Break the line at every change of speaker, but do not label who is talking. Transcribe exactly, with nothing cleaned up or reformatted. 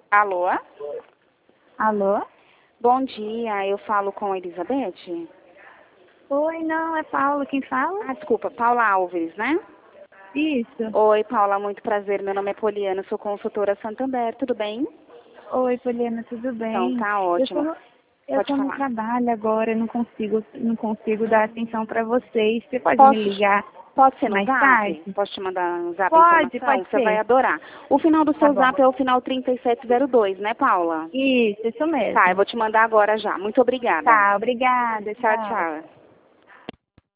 Alô?
Alô?
Bom dia, eu falo com a Elizabeth?
Oi, não, é Paula quem fala?
Ah, desculpa, Paula Alves, né?
Isso.
Oi, Paula, muito prazer. Meu nome é Poliana, sou consultora Santander, tudo bem?
Oi, Poliana, tudo bem?
Então, tá
Eu tô
ótimo.
no, eu
Pode
tô no
falar.
trabalho agora, eu não consigo, não consigo dar atenção pra vocês. Você pode me
Posso,
ligar
pode ser no
mais
zap?
tarde?
Posso te mandar no zap a
Pode,
informação?
pode
Você vai
ser.
adorar. O final do
Tá
seu
bom.
zap é o final trinta e sete zero dois, né, Paula?
Isso, isso
Tá, eu
mesmo.
vou te mandar agora já. Muito obrigada.
Tá, obrigada,
Tchau,
tchau.
tchau.